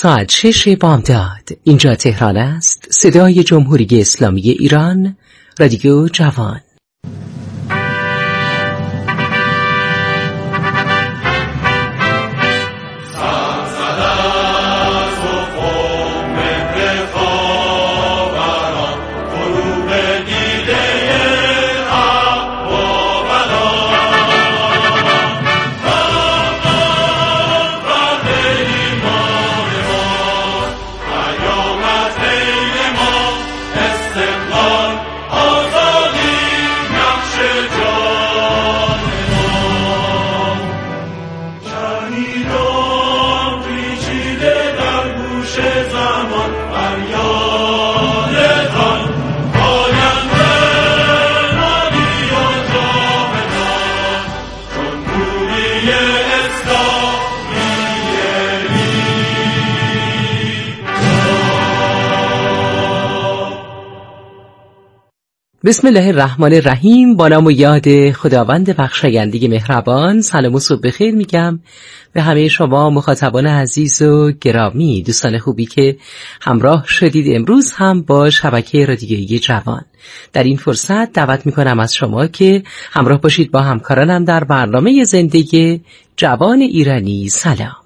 ساعت 6 بامداد. اینجا تهران است. صدای جمهوری اسلامی ایران، رادیو جوان. بسم الله الرحمن الرحیم. با نام و یاد خداوند بخشاینده مهربان. سلام و صبح بخیر میگم به همه شما مخاطبان عزیز و گرامی، دوستان خوبی که همراه شدید امروز هم با شبکه رادیویی جوان. در این فرصت دعوت میکنم از شما که همراه باشید با همکارانم در برنامه زندگی جوان ایرانی. سلام.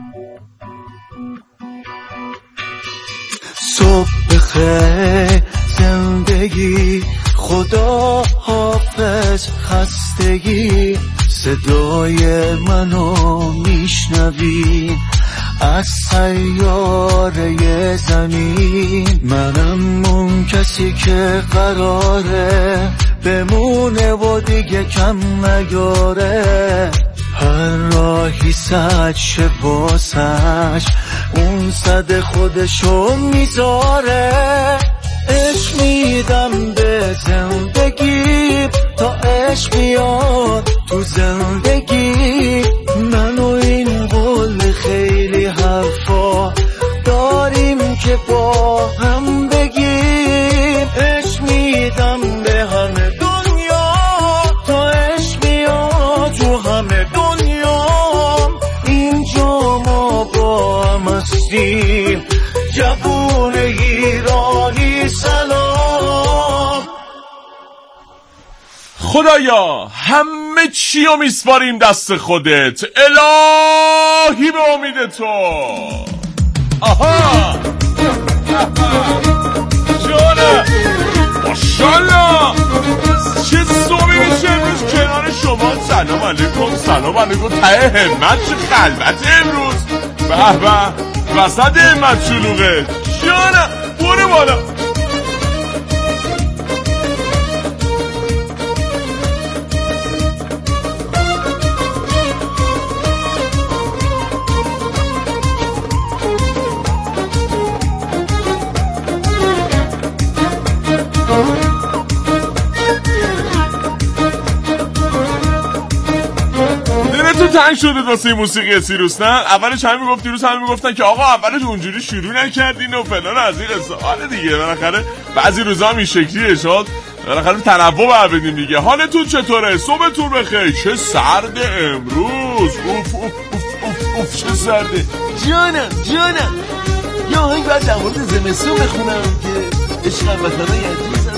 صبح بخیر زندگی، خدا حافظ خستگی، صدای منو میشنوی از سیاره زمین. منم اون کسی که قراره بمونه و دیگه کم نیاره. هر راهی صد شه واسش، اون صد خودشو میذاره. عشق میدم به زندگی تا عشق بیاد تو زندگی. من و این قول خیلی حرفا داریم که با هم بگیم. عشق میدم به همه دنیا تا عشق بیاد تو همه دنیا. اینجا ما با هم هستیم، جوون ایرانی. سلام. خدایا همه چی رو میسپاریم دست خودت، الهی به امید تو. آها جانه ماشالله، چه صبحی میشه امروز کنار شما. سلام علیکم. سلام علیکم. ته همت چه خلوت امروز. به به وسط همت شلوغه. جانه برو بالا. تنگ شده واسه این موسیقی سیروس، نه؟ اولش همین میگفت، دیروز همین میگفتن که آقا اولش اونجوری شروع نکردین و فلان از این قصه. حالا دیگه بالاخره بعضی روزا هم این شکلیه، شد بالاخره تنوع بر بدیم دیگه. حالتون چطوره؟ صبحتون بخیر. چه سرد امروز. اوف اوف اوف اوف چه سرده. جانم یا آهنگ باید در مورد زمستون بخونم که عشق وطنای عزیزم.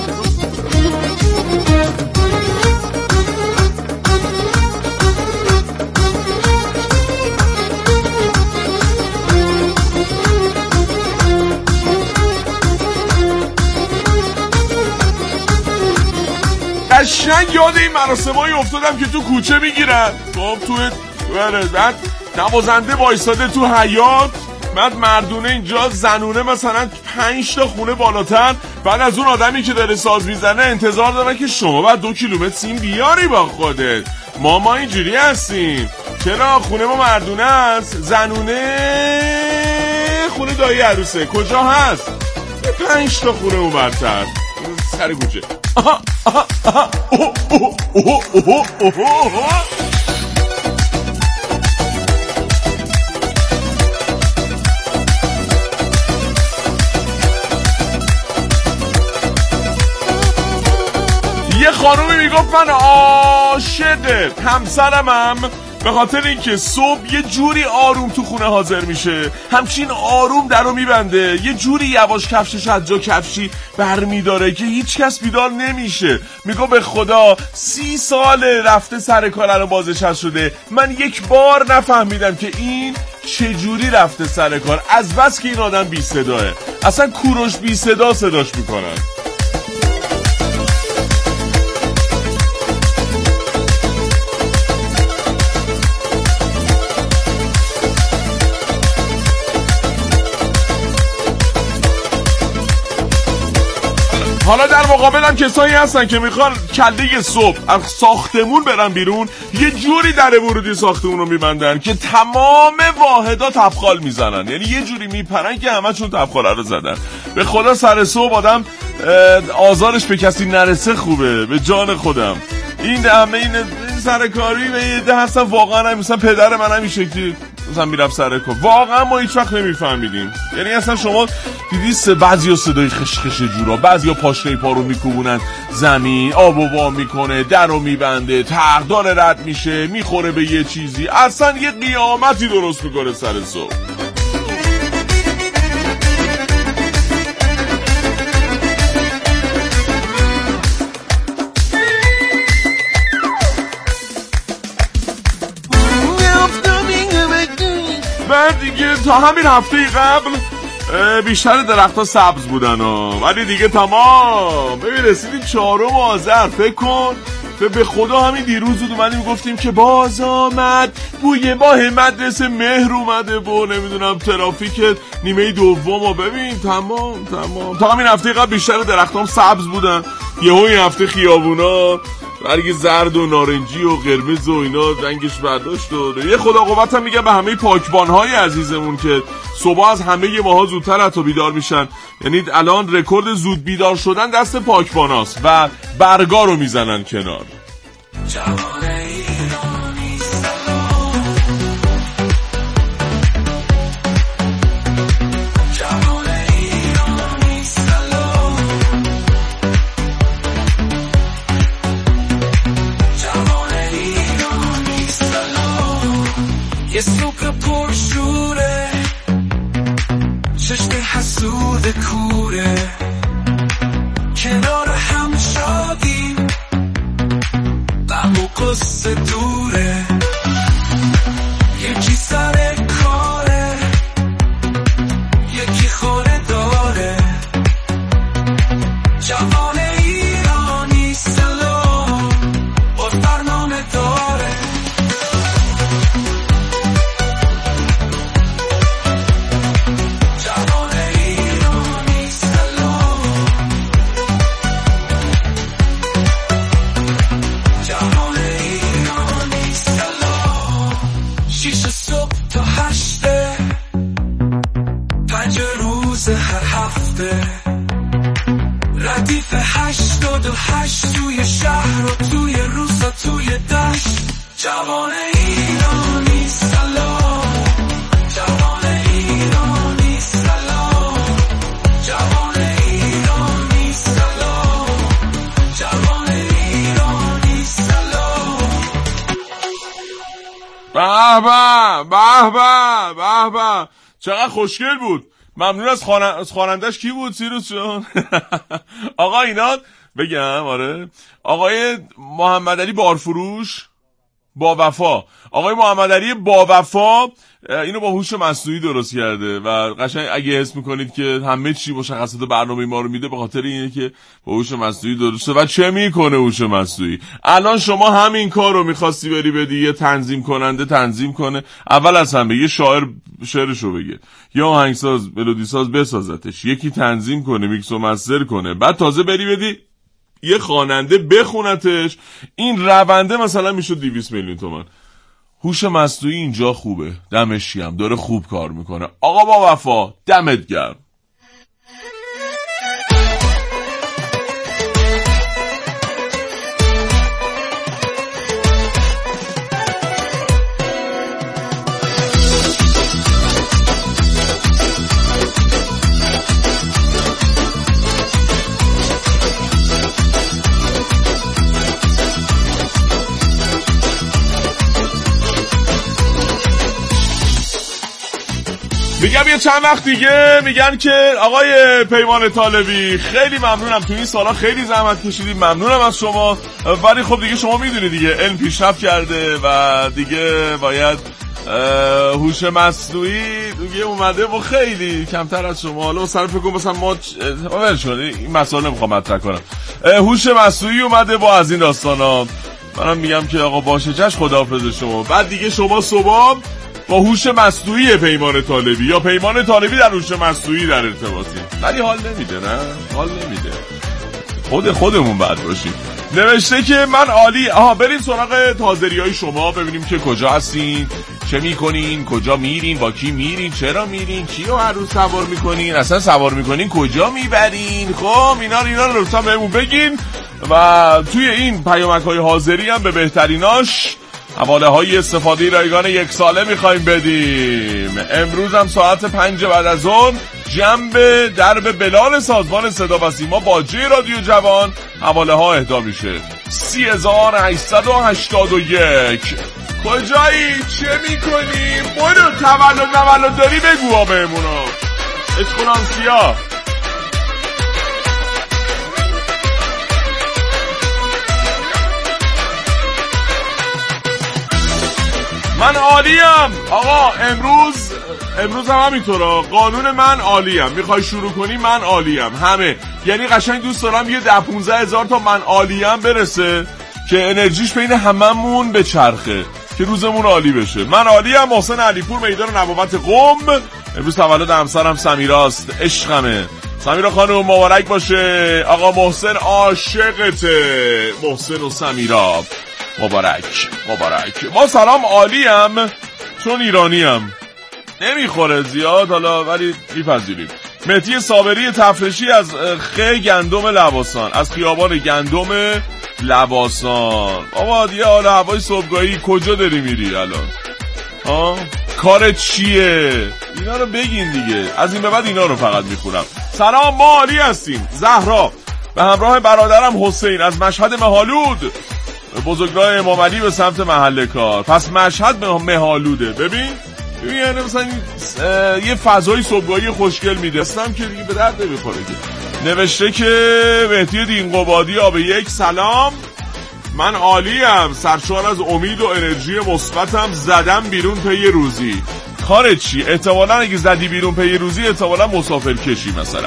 قشنگ یاد این مراسمایی افتادم که تو کوچه میگیرن. خب تو بعد نوازنده وایساده تو حیاط، بعد مردونه اینجا، زنونه مثلا 5 تا خونه بالاتر. بعد از اون آدمی که داره ساز میزنه انتظار داره که شما بعد 2 کیلومتر سیم بیاری با خودت. ما اینجوری هستیم. چرا؟ خونه ما مردونه است، زنونه خونه دایی عروسه. کجا هست؟ 5 تا خونه اون برتر سر کوچه. یه خانومی میگفت من عاشق همسرمم، به خاطر اینکه صبح یه جوری آروم تو خونه حاضر میشه، همچین آروم درو میبنده، یه جوری یواش کفشش از جا کفشی برمیداره که هیچ کس بیدار نمیشه. میگه به خدا 30 سال رفته سر کار الان بازنشسته شده، من یک بار نفهمیدم که این چجوری رفته سر کار، از بس که این آدم بی صداه، اصلا کوروش بی صدا صداش میکنن. حالا در مقابلم کسایی هستن که میخوان کله صبح از ساختمون برن بیرون، یه جوری در ورودی ساختمون رو میبندن که تمام واحدا تبخال میزنن، یعنی یه جوری میپرن که همه چون تبخال رو زدن. به خدا سر صبح آدم آزارش به کسی نرسه خوبه، به جان خودم. این همه این سرکاری به یه ده هستن واقعا هم مثلا پدر من هم این شکلی مثلا میرفت سر کار، واقعا ما هیچ وقت نمیفهمیدیم. یعنی اصلا شما دیدی بعضیا صدای خشخش جورا، بعضیا پاشنه پا رو میکوبونن زمین، آب و وام میکنه، در رو میبنده، تغدار رد میشه، میخوره به یه چیزی، اصلا یه قیامتی درست میکنه سر صبح. بعد دیگه تا همین هفته قبل بیشتر درخت‌ها سبز بودن ولی دیگه تمام. ببین رسیدیم 4 آذر، فکر کن به خدا همین دیروز بود اومدیم گفتیم که باز آمد بوی ماه مدرسه، مهر اومده و نمیدونم ترافیک نیمه دوم ببین تمام. تا همین هفته قبل بیشتر درختام سبز بودن، یهو این هفته خیابونا برگ زرد و نارنجی و قرمز و اینا رنگش برداشت. و یه خدا قوت هم میگم به همه پاکبان‌های عزیزمون که صبح از همه ماها زودتر حتی بیدار میشن. یعنی الان رکورد زود بیدار شدن دست پاکباناست و برگا رو میزنن کنار. یه صبح پرشوره، چشم حسود کوره، کنار هم شادیم، غم و قصه دوره، یکی سر کاره، یکی خونه داره، جوان ایرانی سلام با فرنامه داره. هر هفته ردیف 88 توی شهر و توی روسا توی دشت، جوان ایرانی سلام، جوان ایرانی سلام، جوان ایرانی سلام، جوان ایرانی سلام. به به به به چقدر خوشگل بود. ممنون از خوانندش. کی بود سیروس جان؟ آقا اینا بگم آره، آقای محمد علی بارفروش با وفا، آقای محمد علی با وفا اینو با هوش مصنوعی درست کرده و قشنگ اگه حس میکنید که همه چی مشخصات برنامه ما رو میده به خاطر اینه که با هوش مصنوعی درسته. و چه میکنه هوش مصنوعی؟ الان شما همین کار رو میخواستی بری بدی یه تنظیم کننده تنظیم کنه، اول از همه یه شاعر شعرشو بگه، یا آهنگساز ملودی ساز بسازتش، یکی تنظیم کنه میکس و مستر کنه، بعد تازه بری بدی یه خواننده بخونتش. این رونده مثلا میشد 200 میلیون تومان. هوش مصنوعی اینجا خوبه، دمش گرم، داره خوب کار میکنه. آقا با وفا دمت گرم. میگم یه چند وقت دیگه میگن که آقای پیمان طالبی خیلی ممنونم، تو این سالا خیلی زحمت کشیدیم، ممنونم از شما، ولی خب دیگه شما میدونی دیگه علم پیشرفت کرده و دیگه باید هوش مصنوعی دیگه اومده و خیلی کمتر از شما. حالا سر فکر کنم مثلا ما این مسائل نمیخوام مطرح کنم. هوش مصنوعی اومده با از این داستانا. منم میگم که آقا باشه چش، خداحافظ شما. بعد دیگه شما صبح با هوش مصنوعی پیمان طالبی یا پیمان طالبی در هوش مصنوعی در ارتباطی، ولی حال نمیده. نه حال نمیده، خودمون بعد باشیم. نوشته که من عالی. بریم سراغ تازریای شما، ببینیم که کجا هستین، چه میکنین، کجا میرین، با کی میرین، چرا میرین، کیو هر روز سوار میکنین، اصلا سوار میکنین کجا میبرین. خب اینا رو لطفا بهمون بگین و توی این پیامک‌های حاضری هم به بهتریناش حواله های استفاده رایگان 1 ساله میخوایم بدیم. امروز هم ساعت 5 بعد از ظهر جنب درب بلال سازمان صدا و سیما باجه رادیو جوان حواله ها اهدا میشه. 3881. کجایی؟ چه میکنی؟ برو تولد داری بگو ها بهمونا. اسکولانسیا. من عالیم آقا. امروز هم همینطورا. قانون من عالیم. میخوای شروع کنی من عالیم. همه یعنی قشنگ دوست دارم یه 10-15 هزار تا من عالیم برسه که انرژیش بین هممون بچرخه که روزمون عالی بشه. من عالیم. محسن علیپور، میدان نبوت قم. امروز تولد همسرم سمیراست، عشقمه. سمیرا خانم مبارک باشه. آقا محسن عاشقته. محسن و سمیرا مبارک. ما سلام عالیم چون ایرانیم، نمیخوره زیاد حالا ولی میپذیریم. مهدی صابری تفرشی از گندم لواسان، از خیابان گندم لواسان. بابا دیگه حالا هوای صبحگاهی کجا داری میری الان؟ کارت چیه؟ اینا رو بگین دیگه. از این به بعد اینا رو فقط میخونم. سلام، ما عالی هستیم. زهرا به همراه برادرم حسین از مشهد مهالود، بزرگراه امام علی به سمت محل کار. پس مشهد مهالوده. ببین یعنی مثلا یه فضای صبحگاهی خوشگل میده. اصلا که دیگه به درد نمیخوره. نوشته که مهدی دینقبادی آب 1 سلام، من عالیم، سرشار از امید و انرژی مثبتم، زدم بیرون پی روزی. کارت چی؟ احتمالاً اگه زدی بیرون پی روزی احتمالاً مسافر کشی مثلا.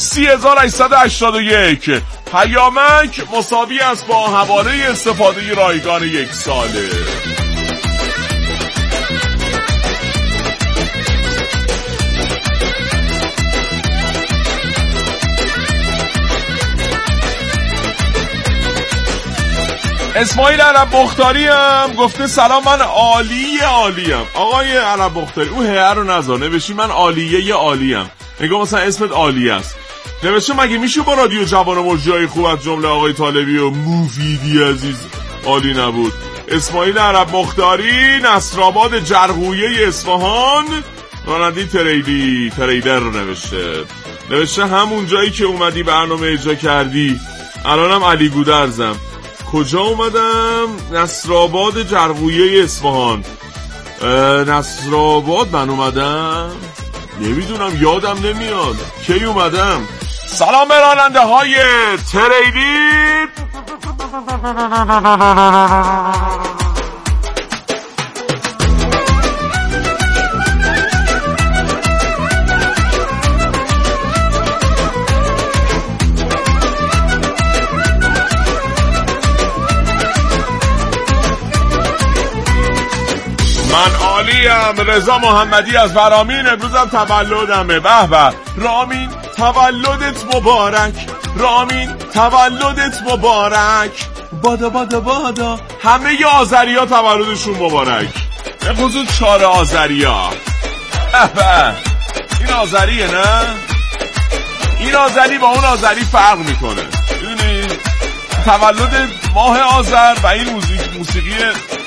3881 پیامک مساوی است با حواله استفاده رایگان 1 ساله. اسماعیل عرب مختاری هم گفته سلام، من عالیم. آقای عرب مختاری اون هه رو نذار، نوشی من عالیم. نگاه مثلا اسمت عالی است. نوشته مگه میشه با رادیو جوان مجریای خوب از جمله آقای طالبی و مفیدی عزیز عالی نبود؟ اسماعیل عرب مختاری، نصرآباد جرقویه اصفهان، راننده تریدر نوشته همون جایی که اومدی برنامه اجرا کردی. الانم علی گودرزم. کجا اومدم؟ نصرآباد جرقویه اصفهان. نصرآباد من اومدم؟ نمیدونم، یادم نمیاد کی اومدم. سلام به راننده های تریدی. من عالیم. رضا محمدی از برامین، امروزم تولدمه. به به رامین، تولدت مبارک. بادا همه ی آذریا تولدشون مبارک، به خصوص 4 آذریا. به این آذریه نه؟ این آذری با اون آذری فرق میکنه، میدونی؟ تولد ماه آذر و این موسیقی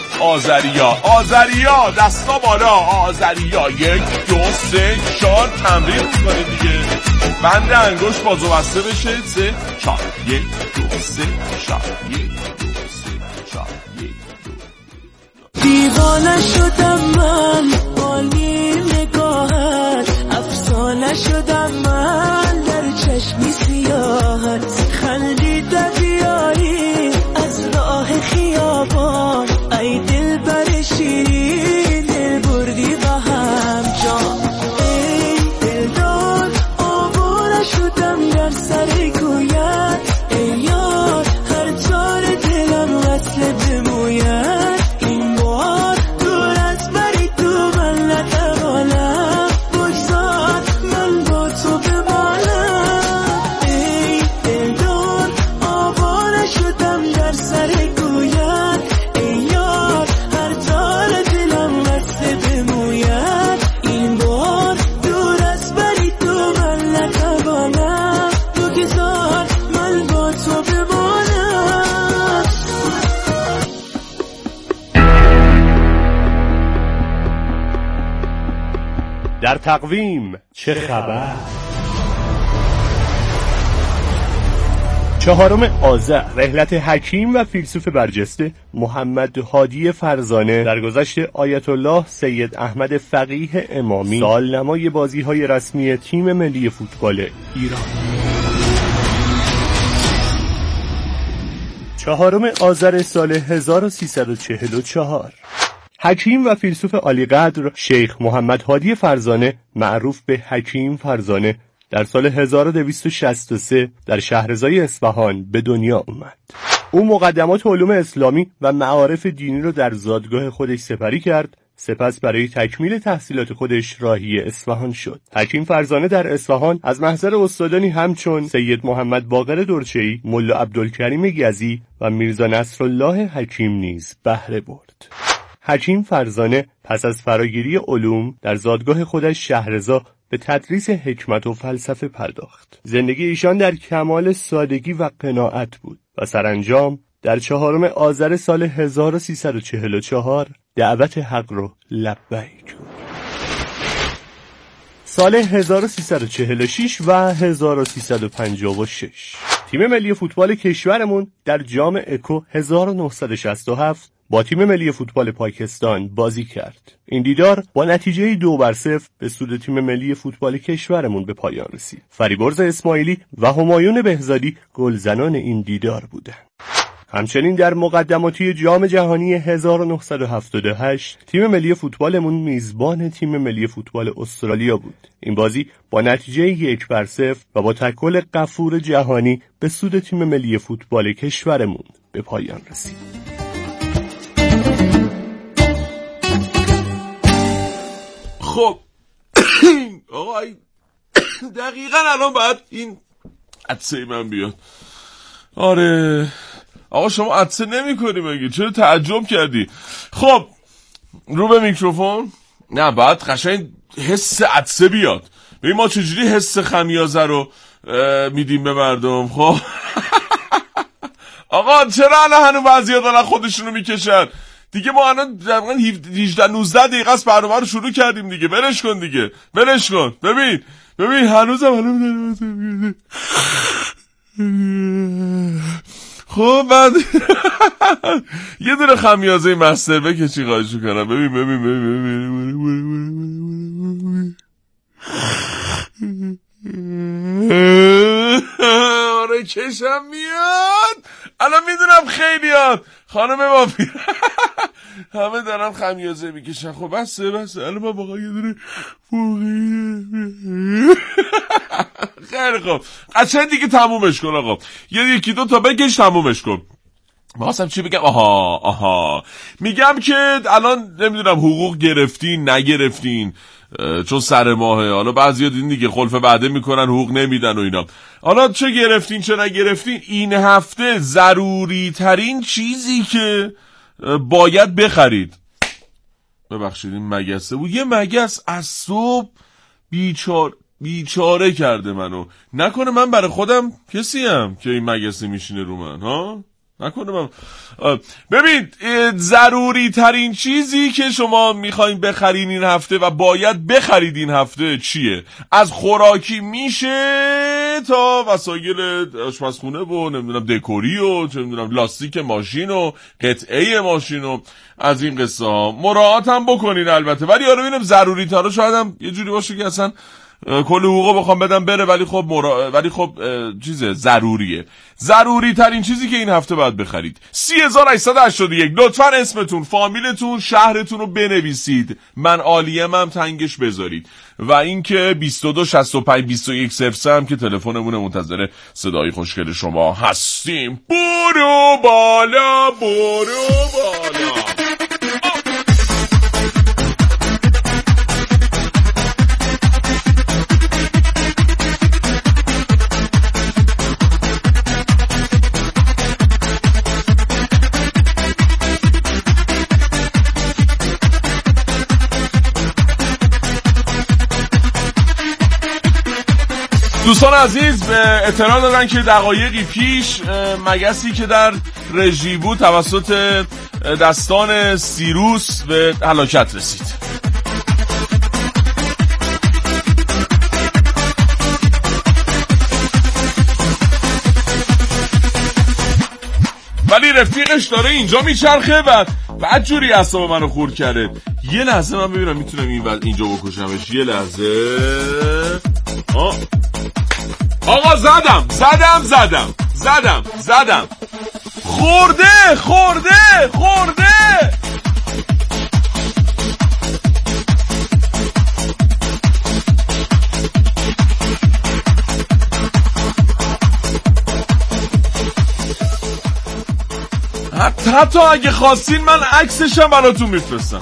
آذریا دستا بالا. آذریا 1 2 3 4 تمرین میکنه دیگه. بند انگشت بازو بسته بشه. 3 4 1 2 3 4 1 2 3 4 1 2. دیوانه شدم من، عالی نگاهت در تقویم چه خبر؟ 4 آذر رحلت حکیم و فیلسوف برجسته محمد هادی فرزانه درگذشت آیت الله سید احمد فقیه امامی سالنمای بازی‌های رسمی تیم ملی فوتبال ایران. 4 آذر سال 1344 حکیم و فیلسوف عالی‌قدر شیخ محمد هادی فرزانه معروف به حکیم فرزانه در سال 1263 در شهرزای اصفهان به دنیا اومد. او مقدمات علوم اسلامی و معارف دینی رو در زادگاه خودش سپری کرد، سپس برای تکمیل تحصیلات خودش راهی اصفهان شد. حکیم فرزانه در اصفهان از محضر استادانی همچون سید محمد باقر درچه‌ای، ملا عبدالکریم یزی و میرزا نصرالله حکیم نیز بهره برد. حکیم فرزانه پس از فراگیری علوم در زادگاه خودش شهرزا به تدریس حکمت و فلسفه پرداخت. زندگی ایشان در کمال سادگی و قناعت بود و سرانجام در 4 آذر سال 1344 دعوت حق رو لبیک کرد. سال 1346 و 1356 تیم ملی فوتبال کشورمون در جام اکو 1967 با تیم ملی فوتبال پاکستان بازی کرد. این دیدار با نتیجه 2-0 به سود تیم ملی فوتبال کشورمون به پایان رسید. فریبرز اسماعیلی و همایون بهزادی گلزنان این دیدار بودند. همچنین در مقدماتی جام جهانی 1978 تیم ملی فوتبالمون میزبان تیم ملی فوتبال استرالیا بود. این بازی با نتیجه 1-0 و با تکل غفور جهانی به سود تیم ملی فوتبال کشورمون به پایان رسید. خب آقا دقیقاً الان باید این عدسه من بیاد. آره آقا شما عدسه نمی کنی مگه؟ چرا تعجب کردی؟ خب رو به میکروفون. نه باید قشنگ حس عدسه بیاد. ببین ما چجوری حس خمیازه رو میدیم به مردم. خب آقا چرا الان هنو بعضی‌ها دارن خودشونو میکشن دیگه؟ ما الان 18-19 دقیقه است برنامه رو شروع کردیم دیگه. برش کن دیگه، برش کن. ببین هنوزم خب بعد یه دونه خمیازه مستر بکشی خواهش میکنم. ببین آره کشم میاد. الان میدونم خیلیات خانم مافیا همه دارن خمیازه میکشن. خب بسه الان ما باقا یه دونه خیلی خوب قشنگ دیگه تمومش کن آقا. یکی دو تا بکش تمومش کن. می‌خواستم چی بگم؟ آها میگم که الان نمیدونم حقوق گرفتین نگرفتین چون سر ماهه. حالا بعضیا دیدین دیگه خلف وعده میکنن حقوق نمیدن و اینا. حالا چه گرفتین چه نگرفتین، این هفته ضروری ترین چیزی که باید بخرید، ببخشید این مگسه بود، یه مگس از صبح بیچاره کرده منو. نکنه من برای خودم کسیم که این مگسه میشینه رو من ها؟ نکنه من. ببین ضروری ترین چیزی که شما میخواین بخرین این هفته و باید بخرید این هفته چیه؟ از خوراکی میشه تا وسایل آشپزخونه و نمیدونم دکوری و چه میدونم لاستیک ماشین و قطعه ماشین و از این قصه ها مراعات هم بکنین البته. ولی آره ببینم ضروری ترا شاید هم یه جوری باشه که اصلا کل حقوقو بخوام بدم بره ولی خب چیزه ضروریه. ضروری ترین چیزی که این هفته باید بخرید 3881. لطفاً اسمتون، فامیلتون، شهرتون رو بنویسید، من عالیم هم تنگش بذارید و اینکه 22652103 هم که تلفنمونه، منتظر صدای خوشگل شما هستیم. برو بالا. دوستان عزیز به اطلاع دادن که دقایقی پیش مگسی که در رژی بود توسط دستان سیروس به هلاکت رسید. رفیقش داره اینجا میچرخه و بعد جوری اعصاب منو خورد کرده. یه لحظه من ببینم میتونم اینجا بکشمش. یه لحظه. آقا زدم. خورده. حتی اگه خواستین من عکسشم براتون میفرستم.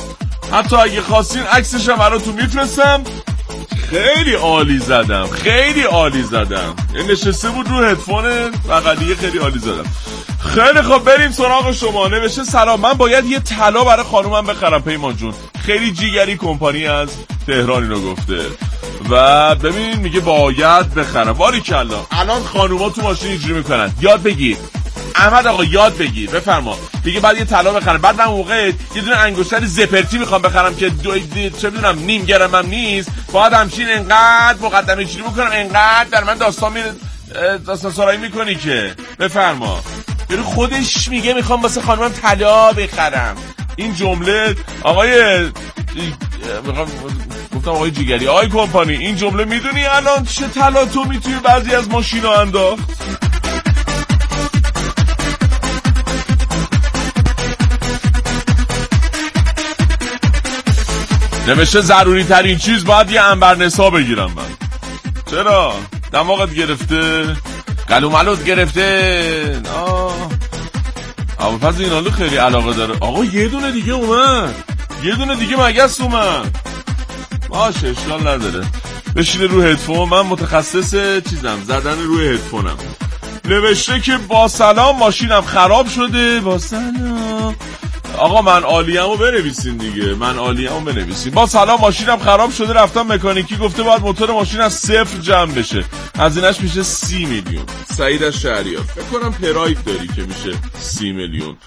خیلی عالی زدم. این نشسته بود رو هدفون بغلیه. خیلی عالی زدم. خیلی خب بریم سراغ شما. نوشته سلام، من باید یه طلا برای خانومم بخرم پیمان جون. خیلی جیگری کمپانی از تهران اینو گفته و ببین میگه باید بخرم. باریکلا. الان خانوما تو ماشین اینجوری میکنن. یاد بگیر احمد آقا، یاد بگیر. بفرما. دیگه بعد یه طلا بخرم. بعد من موقع یه دونه انگشتر زپرتی میخوام بخرم که چه میدونم نیم گرمم نیست. باید همچین انقدر مقدمه چینی بکنم، انقدر در من داستان سرایی میکنی که. بفرما. برو خودش میگه میخوام واسه خانمم طلا بخرم. این جمله گفتم آقای جیگری، آقای کمپانی، این جمله میدونی الان چه طلا تو میتونی بعضی از ماشینا انداخت؟ نوشته ضروری ترین چیز باید یه عنبرنسا بگیرم من. چرا؟ دماغت گرفته؟ قلوملوت گرفته؟ پس این حالو خیلی علاقه داره. آقا یه دونه دیگه مگس اومد. باشه اشکال نداره. بشینه رو هدفون. من متخصص چیزم، زدن روی هدفونم. نوشته که با سلام ماشینم خراب شده. با سلام آقا من عالیه‌مو بنویسین دیگه. با سلام ماشینم خراب شده، رفتم مکانیکی، گفته باید موتور ماشین از 0 جمع بشه. هزینه‌اش میشه 30 میلیون. سعید از شهریار. فکر کنم پراید داری که میشه 30 میلیون.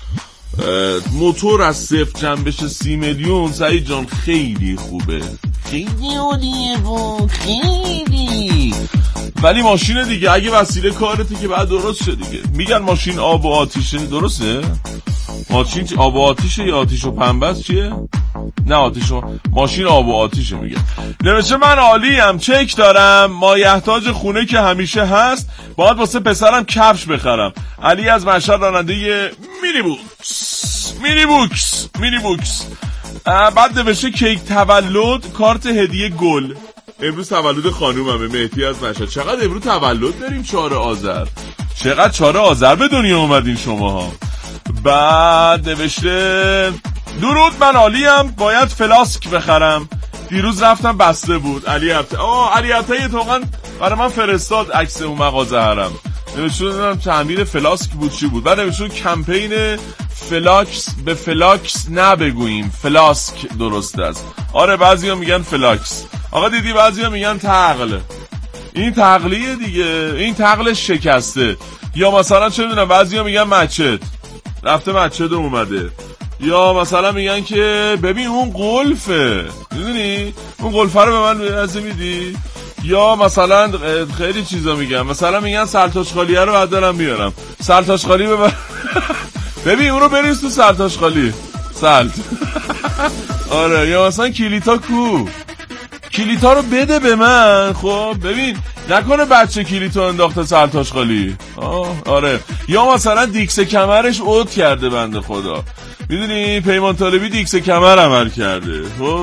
موتور از 0 جمع بشه 30 میلیون. سعید جان خیلی خوبه. خیلی عالیه بود. خیلی. ولی ماشین دیگه اگه وسیله کارته که بعد درست شه دیگه. میگن ماشین آب و آتیشه، درسته؟ ماشین آب و آتیشه یا آتیش و پنبه است؟ چیه؟ نه آتیش و ماشین آب و آتیشه میگن. نوشته من عالیم، چک دارم، مایحتاج خونه که همیشه هست، باید واسه پسرم کفش بخرم. علی از مشهد، راننده مینی بوکس. بعد نوشته کیک تولد، کارت هدیه گل. امروز تولد خانوممه، مهدی از مشهد. چقدر امروز تولد داریم؟ 4 آذر. چقدر 4 آذر به دنیا اومدین شماها. بعد نوشته درود من عالیم، باید فلاسک بخرم، دیروز رفتم بسته بود. علی عطایی توقعا برای من فرستاد عکس اون مغازه هرم. نوشته تعمیر فلاسک بود چی بود. بعد نوشته کمپین فلاکس به فلاکس نبگوییم، فلاسک درست است. آره بعضیا میگن فلاکس. آقا دیدی بعضیا میگن تقل. این تقلیه دیگه، این تقلش شکسته. یا مثلا چه میدونم بعضیا میگن مچت، رفته مچت اومده. یا مثلا میگن که ببین اون قلفه، میدونی اون قلفه رو به من ازه میدی. یا مثلا خیلی چیزا میگن، مثلا میگن سرتاشخالیه رو بعد دارم میارم، سرتاشخالی به من ببین اون رو بریز تو سرتاشخالی سلت. آره. یا مثلا کلیتا کو، کلیتا رو بده به من. خب ببین نکنه بچه کلیتو انداخته سرتاشخالی. آره. یا مثلا دیکس کمرش اوت کرده بنده خدا، میدونی پیمان طالبی دیکس کمر عمل کرده. خب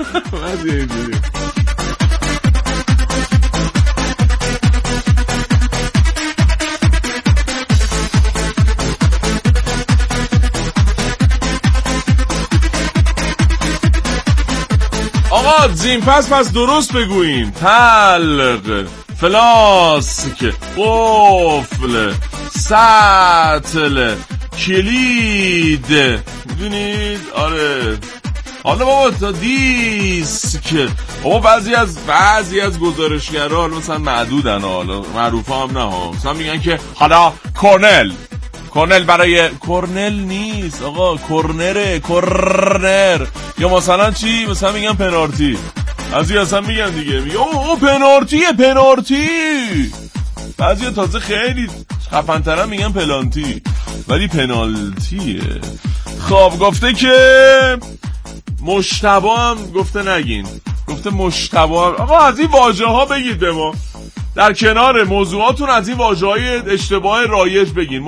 آقا زین پس درست بگوییم. تلق، فلاسک، قفل، سطل، کلید، میدونید. آره. حالا بابا تا دیسک. بابا بعضی از گزارشگرها مثلا معدودن، حالا معروفه هم نه ها، مثلا میگن که حالا کورنل برای کورنل نیست آقا، کورنر. یا مثلا چی، مثلا میگن پنالتی. بعضی اصلا میگن دیگه، میگن او پنالتی. بعضی تازه خیلی خفن‌ترن میگن پلانتی. ولی پنالتیه. خب گفته که مشتبه هم گفته نگین، گفته مشتبه. آقا از این واژه ها بگید به ما، در کنار موضوعاتون از این واژه های اشتباه رایج بگین.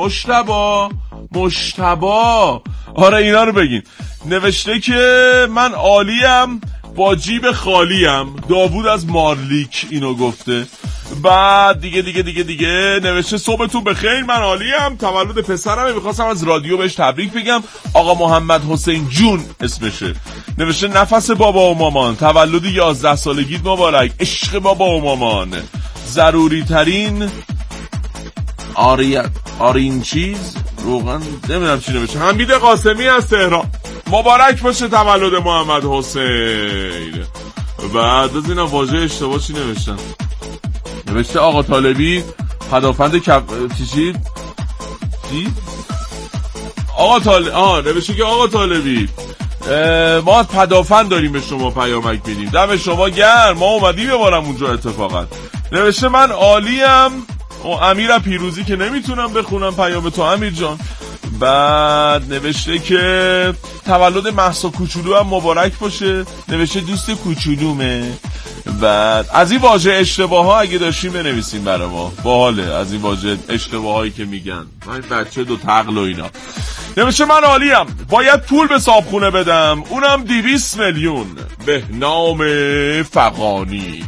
مشتبه آره اینا رو بگین. نوشته که من عالیم با جیب خالیم، داوود از مارلیک اینو گفته. بعد دیگه نوشته صبحتون بخیر، من عالیم، تولد پسرمه، میخواستم از رادیو بهش تبریک بگم، آقا محمد حسین جون اسمشه. نوشته نفس بابا و مامان، تولد 11 سالگیت مبارک، عشق بابا و مامان، ضروری ترین آرین چیز روغن، نمیدونم چی نوشته. حمید قاسمی از تهران، مبارک باشه تولد محمد حسین. بعد از اینا واژه اشتباه چی نوشتن؟ نوشته آقا طالبی پدافند چی؟ نوشته که آقا طالبی ما پدافند داریم به شما پیامک میدیم، دم شما گرم، ما اومدیم ببارم اونجا اتفاقا. نوشته من عالیم و امیر پیروزی که نمیتونم بخونم پیام تو امیر جان. بعد نوشته که تولد مهسا کوچولو هم مبارک باشه، نوشته دوست کوچولومه. بعد از این واژه اشتباه ها اگه داشتیم بنویسیم برای ما، باحاله از این واژه اشتباه هایی که میگن من بچه دو تقل و اینا. نوشته من عالیم، باید پول به صابخونه بدم، اونم 200 میلیون، به نام فغانی.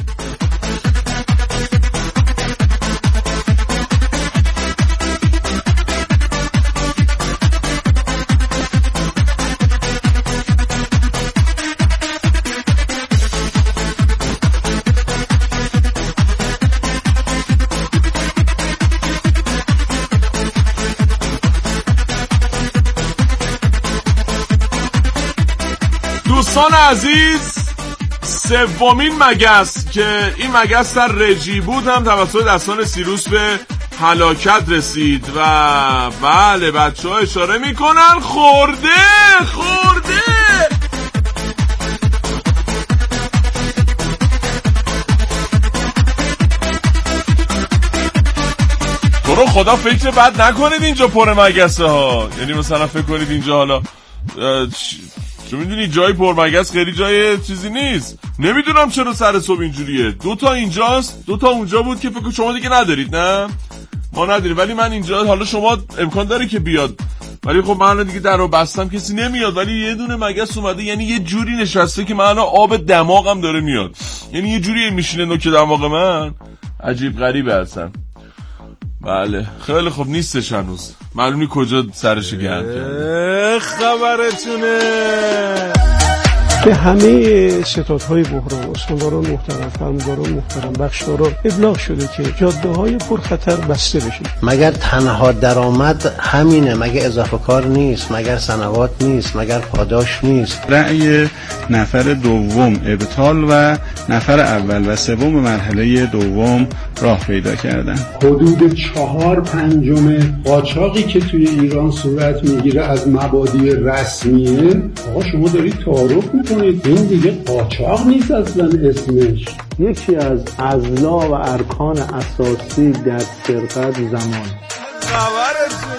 دوستان عزیز، سومین مگس که این مگس در رژی بود هم توسط دستان سیروس به هلاکت رسید و بله بچه ها اشاره میکنن خورده. تو رو خدا فکر بد نکنید اینجا پر مگسه ها، یعنی مثلا فکر کنید اینجا حالا چون میدونی جای پرمگس خیلی جای چیزی نیست. نمیدونم چرا سر صبح اینجوریه، 2 اینجاست 2 اونجا بود که فکر شما دیگه ندارید. نه ما نداریم، ولی من اینجا، حالا شما امکان داره که بیاد، ولی خب من دیگه در رو بستم کسی نمیاد، ولی یه دونه مگس اومده، یعنی یه جوری نشسته که من آب دماغم داره میاد، یعنی یه جوری میشینه نوک دماغ من، عجیب غریبه اصلا. بله خیلی خوب، نیستش هنوز، معلومی کجا سرش گرم کرده. خبرتونه به همه ستادهای بحران، استانداران محترم، فرمانداران محترم، بخشداران ابلاغ شده که جاده‌های پرخطر بسته بشه. مگر تنها درآمد همینه؟ مگر اضافه کار نیست؟ مگر سنوات نیست؟ مگر پاداش نیست؟ رأی نفر دوم ابطال و نفر اول و سوم مرحله دوم راه پیدا کردن. حدود 4/5 قاچاقی که توی ایران صورت میگیره از مبادی رسمیه. آقا شما دارید تعارف میکنید، این دیگه قاچاق نیست اصلا اسمش. یکی از اضلاع و ارکان اساسی در سرقت زمان. خبرتون